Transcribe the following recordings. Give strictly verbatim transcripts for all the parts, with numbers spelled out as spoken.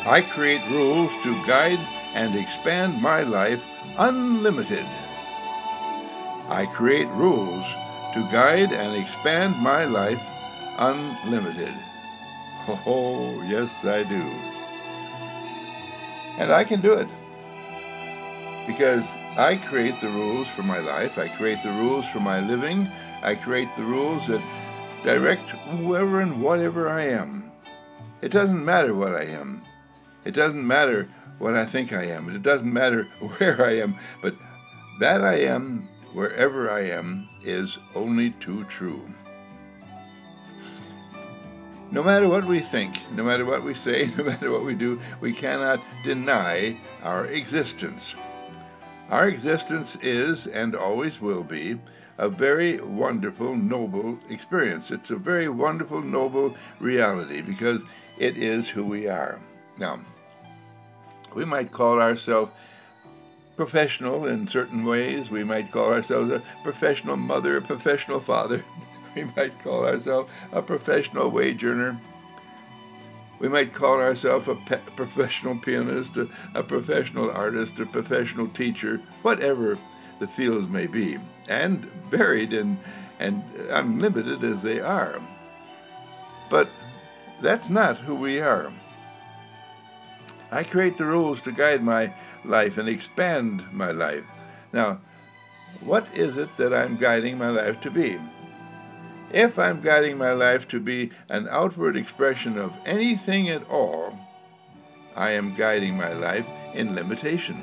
I create rules to guide and expand my life unlimited. I create rules to guide and expand my life unlimited. Oh, yes, I do. And I can do it because I create the rules for my life. I create the rules for my living. I create the rules that direct whoever and whatever I am. It doesn't matter what I am. It doesn't matter what I think I am. It doesn't matter where I am. But that I am, wherever I am, is only too true. No matter what we think, no matter what we say, no matter what we do, we cannot deny our existence. Our existence is, and always will be, a very wonderful, noble experience. It's a very wonderful, noble reality because it is who we are. Now, we might call ourselves professional in certain ways. We might call ourselves a professional mother, a professional father. We might call ourselves a professional wage earner. We might call ourselves a pe- professional pianist, a, a professional artist, a professional teacher, whatever the fields may be, and varied and, and unlimited as they are. But that's not who we are. I create the rules to guide my life and expand my life. Now, what is it that I'm guiding my life to be? If I'm guiding my life to be an outward expression of anything at all, I am guiding my life in limitation.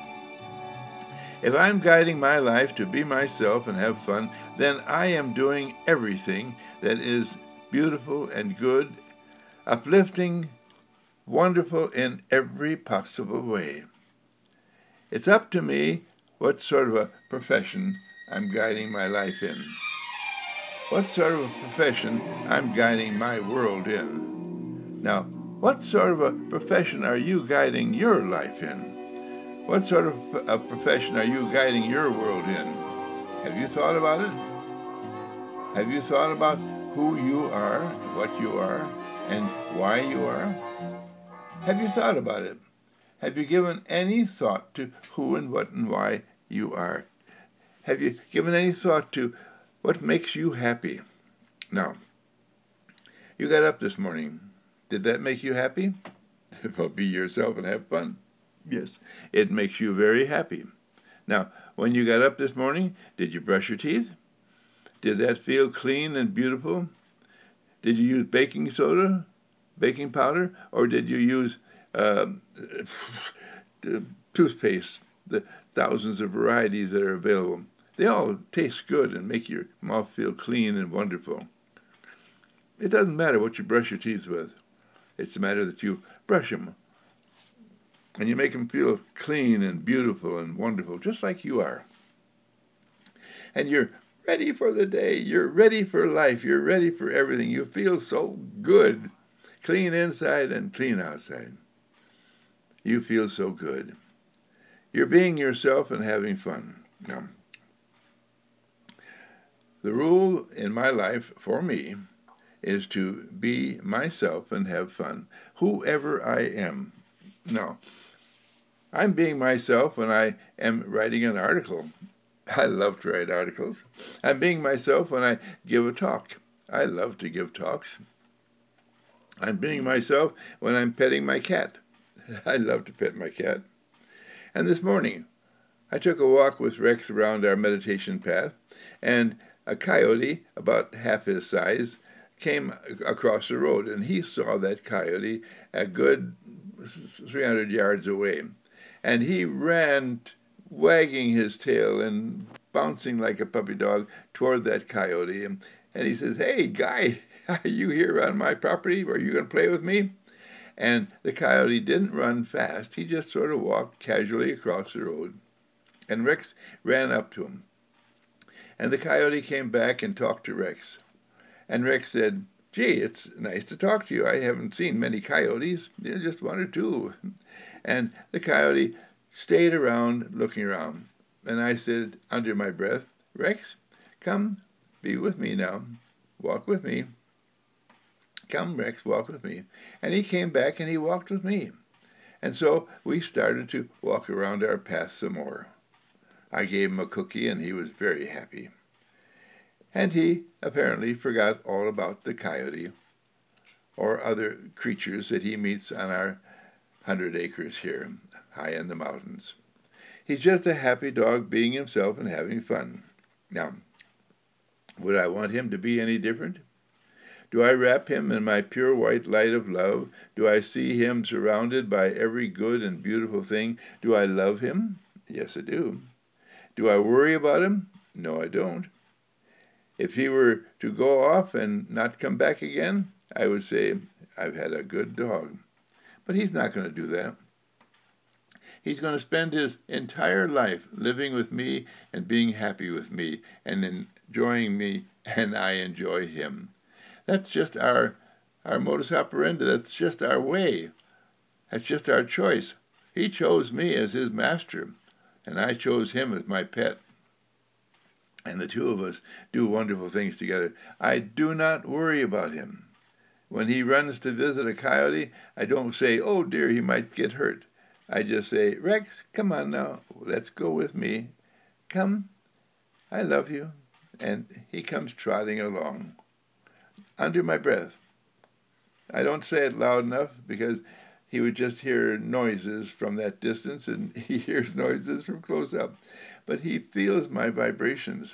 If I'm guiding my life to be myself and have fun, then I am doing everything that is beautiful and good, uplifting, wonderful in every possible way. It's up to me what sort of a profession I'm guiding my life in. What sort of a profession I'm guiding my world in. Now, what sort of a profession are you guiding your life in? What sort of a profession are you guiding your world in? Have you thought about it? Have you thought about who you are, what you are, and why you are? Have you thought about it? Have you given any thought to who and what and why you are? Have you given any thought to what makes you happy? Now, you got up this morning. Did that make you happy? Well, be yourself and have fun. Yes, it makes you very happy. Now, when you got up this morning, did you brush your teeth? Did that feel clean and beautiful? Did you use baking soda, baking powder, or did you use uh, toothpaste, the thousands of varieties that are available? They all taste good and make your mouth feel clean and wonderful. It doesn't matter what you brush your teeth with. It's the matter that you brush them and you make them feel clean and beautiful and wonderful, just like you are. And you're ready for the day. You're ready for life. You're ready for everything. You feel so good, clean inside and clean outside. You feel so good. You're being yourself and having fun. Now, the rule in my life for me is to be myself and have fun, whoever I am. Now, I'm being myself when I am writing an article. I love to write articles. I'm being myself when I give a talk. I love to give talks. I'm being myself when I'm petting my cat. I love to pet my cat. And this morning, I took a walk with Rex around our meditation path, and a coyote, about half his size, came across the road, and he saw that coyote a good three hundred yards away. And he ran, wagging his tail and bouncing like a puppy dog toward that coyote. And, and he says, "Hey, guy, are you here on my property? Are you going to play with me?" And the coyote didn't run fast. He just sort of walked casually across the road. And Rex ran up to him. And the coyote came back and talked to Rex. And Rex said, "Gee, it's nice to talk to you. I haven't seen many coyotes, just one or two." And the coyote stayed around looking around. And I said under my breath, "Rex, come be with me now. Walk with me. Come, Rex, walk with me." And he came back and he walked with me. And so we started to walk around our path some more. I gave him a cookie, and he was very happy. And he apparently forgot all about the coyote or other creatures that he meets on our hundred acres here, high in the mountains. He's just a happy dog being himself and having fun. Now, would I want him to be any different? Do I wrap him in my pure white light of love? Do I see him surrounded by every good and beautiful thing? Do I love him? Yes, I do. Do I worry about him? No, I don't. If he were to go off and not come back again, I would say, I've had a good dog. But he's not going to do that. He's going to spend his entire life living with me and being happy with me and enjoying me, and I enjoy him. That's just our, our modus operandi. That's just our way. That's just our choice. He chose me as his master, and I chose him as my pet. And the two of us do wonderful things together. I do not worry about him. When he runs to visit a coyote, I don't say, oh dear, he might get hurt. I just say, Rex, come on now, let's go with me. Come, I love you. And he comes trotting along, under my breath. I don't say it loud enough because he would just hear noises from that distance, and he hears noises from close up. But he feels my vibrations.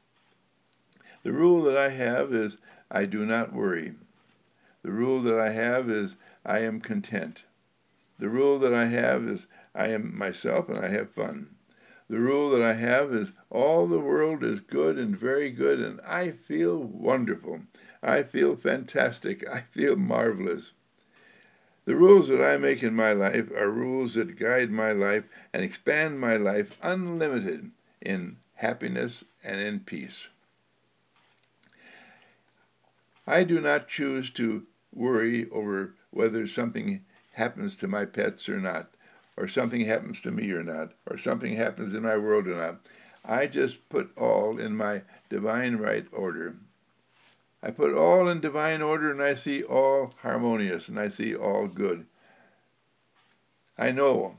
The rule that I have is I do not worry. The rule that I have is I am content. The rule that I have is I am myself and I have fun. The rule that I have is all the world is good and very good, and I feel wonderful. I feel fantastic. I feel marvelous. The rules that I make in my life are rules that guide my life and expand my life unlimited in happiness and in peace. I do not choose to worry over whether something happens to my pets or not, or something happens to me or not, or something happens in my world or not. I just put all in my divine right order. I put all in divine order, and I see all harmonious, and I see all good. I know,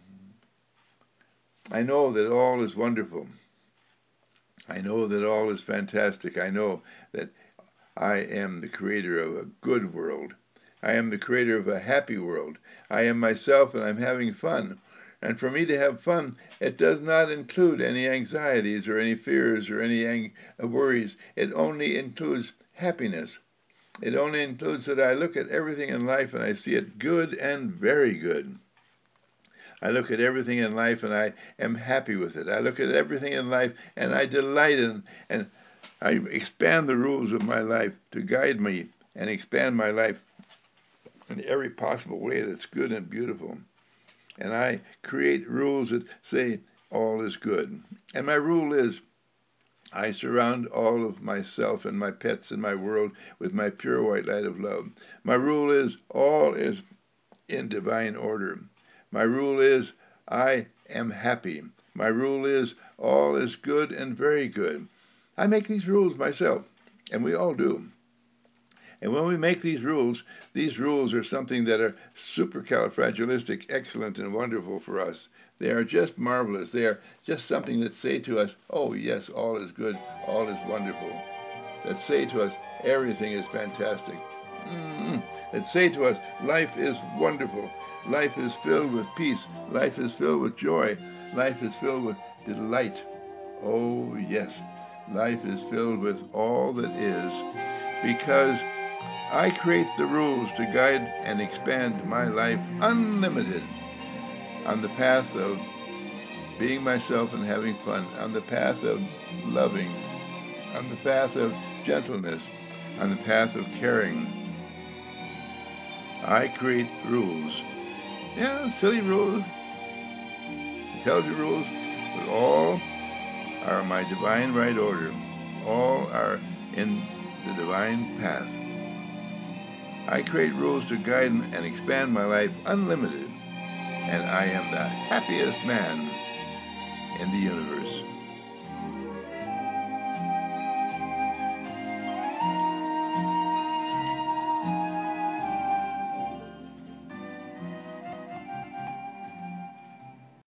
I know that all is wonderful. I know that all is fantastic. I know that I am the creator of a good world. I am the creator of a happy world. I am myself, and I'm having fun. And for me to have fun, it does not include any anxieties or any fears or any ang- worries. It only includes happiness. It only includes that I look at everything in life and I see it good and very good. I look at everything in life and I am happy with it. I look at everything in life and I delight in, and I expand the rules of my life to guide me and expand my life in every possible way that's good and beautiful. And I create rules that say all is good. And my rule is I surround all of myself and my pets and my world with my pure white light of love. My rule is all is in divine order. My rule is I am happy. My rule is all is good and very good. I make these rules myself, and we all do. And when we make these rules, these rules are something that are supercalifragilistic, excellent, and wonderful for us. They are just marvelous. They are just something that say to us, oh yes, all is good, all is wonderful. That say to us, everything is fantastic. Mm-hmm. That say to us, life is wonderful. Life is filled with peace. Life is filled with joy. Life is filled with delight. Oh yes, life is filled with all that is, because I create the rules to guide and expand my life unlimited on the path of being myself and having fun, on the path of loving, on the path of gentleness, on the path of caring. I create rules. Yeah, silly rules, intelligent rules, but all are my divine right order. All are in the divine path. I create rules to guide and expand my life unlimited, and I am the happiest man in the universe.